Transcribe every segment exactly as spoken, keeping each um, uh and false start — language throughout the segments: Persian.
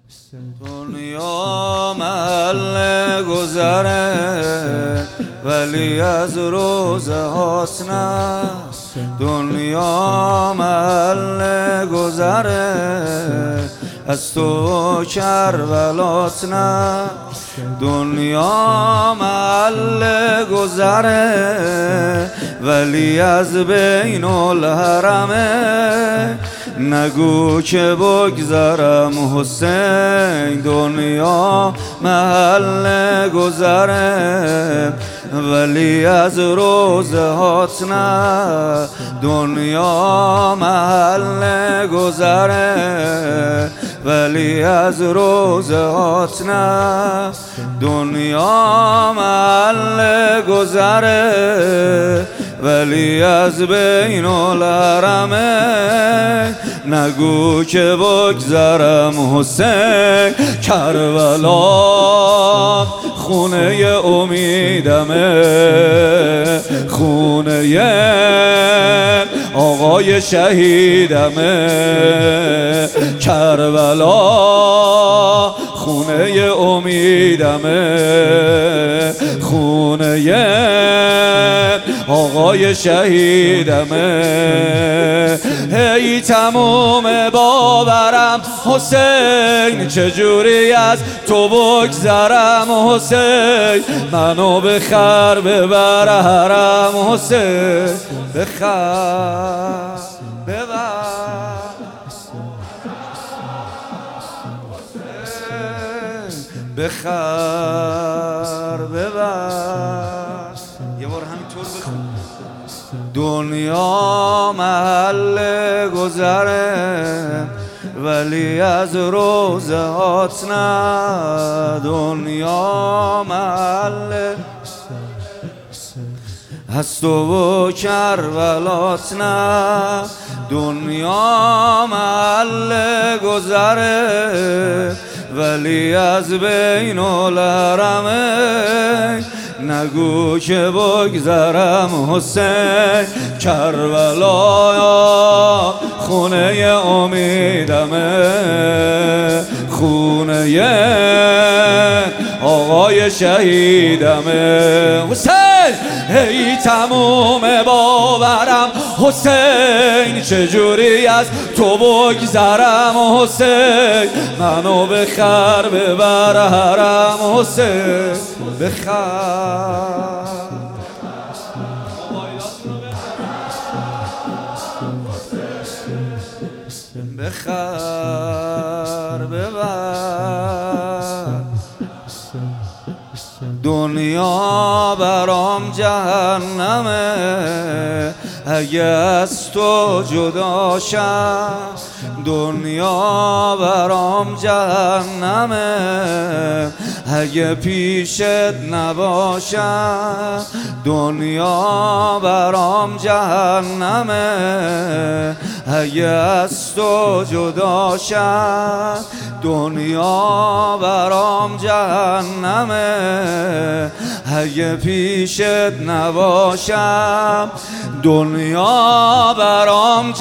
دنیا محل گذره ولی از روزهات نه. دنیا محل گذره از تو کربلات نه. دنیا محل گذره ولی از بین الحرمه. نگو که بگذرم حسین. دنیا محل گذره ولی از روزهات نه. دنیا محل گذره ولی از روزهات نه. دنیا محل گذره ولی از بین الحرمه. نگو که بگذرم حسین. کربلا خونه امیدمه، خونه آقای شهیدمه. کربلا خونه امیدمه، خونه آقای شهیدمه. هی تموم باورم حسین، چجوری از تو بگذرم حسین. منو بخر ببر حرم حسین، بخر ببر بخر ببر. یه بار همینطور بخون. دنیا محل گذره ولی از روزهات نه. دنیا محل از تو و کربلات نه. دنیا محل گذره ولی از بین الحرمه. نگو که بگذرم حسین. کربلا خونه امیدمه، خونه آقای شهیدمه. حسین هی تموم باورم حسین، چجوری از تو بگذرم حسین. منو بخر ببر حرم حسین، بخر بخر ببر. دنیا برام جهنمه اگه از تو جدا شم. دنیا برام جهنمه اگه پیشت نباشم. دنیا برام جهنمه اگه از تو جدا شم. دنیا برام جهنمه اگه پیشت نباشم. دنیا برام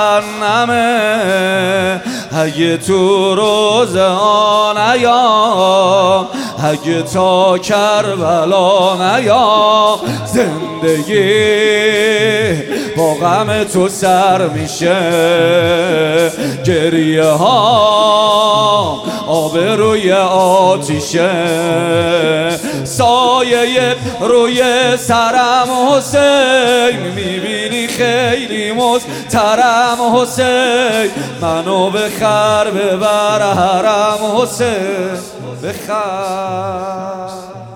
جهنمه اگه تو روزه نیام. اگه تا کربلا نیام. زندگی با غم تو سر میشه، گریه ها آب روی آتیشه. سایه روی سرم حسین، میبینی خیلی مضطرم حسین. منو بخر ببر حرم حسین، بخر